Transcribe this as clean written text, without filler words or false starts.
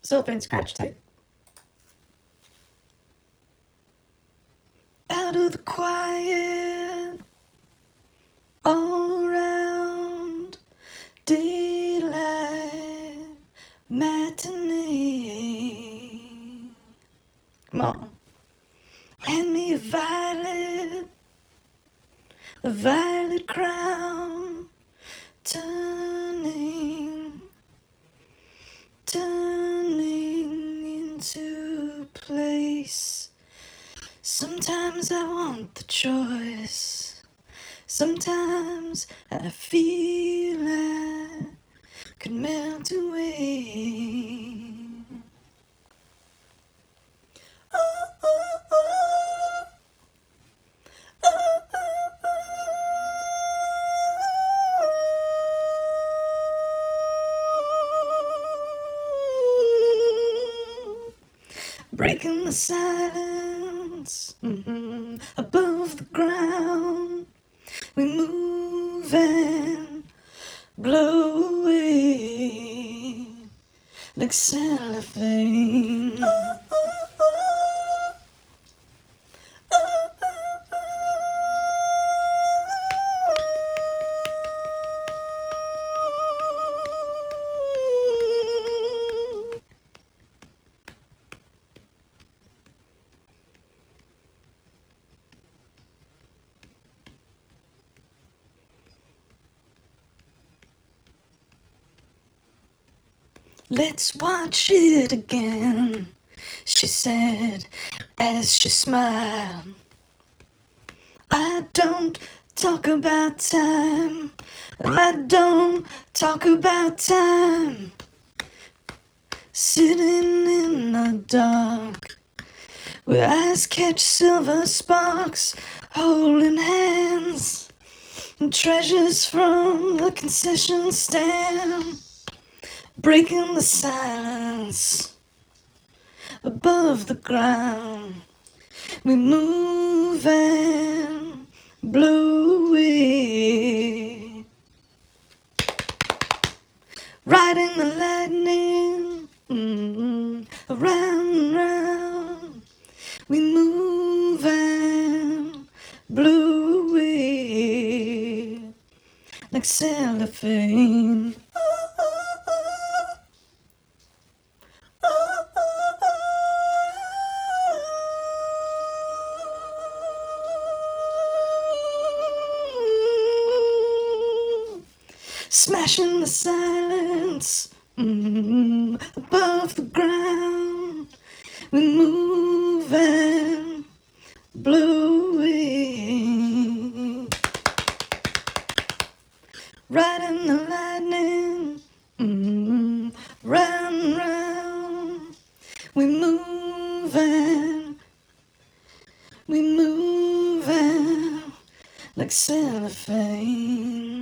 Silver and scratch tape. Out of the quiet, all around, daylight, matinee. Come on. Hand me a violet crown, turning into place. Sometimes I want the choice. Sometimes I feel I could melt away. Oh, oh, oh. Oh, oh, oh. Breaking the silence above the ground. We move and blow away like cellophane. Oh, oh, oh. Oh, oh, oh. Let's watch it again, she said as she smiled. I don't talk about time. I don't talk about time. Sitting in the dark, where eyes catch silver sparks, holding hands, and treasures from the concession stand. Breaking the silence above the ground. We move and blow away. Riding the lightning around and round. We move and blow away like cellophane. Smashing the silence above the ground. We move and blow away. Riding the lightning round and round. We move and like cellophane.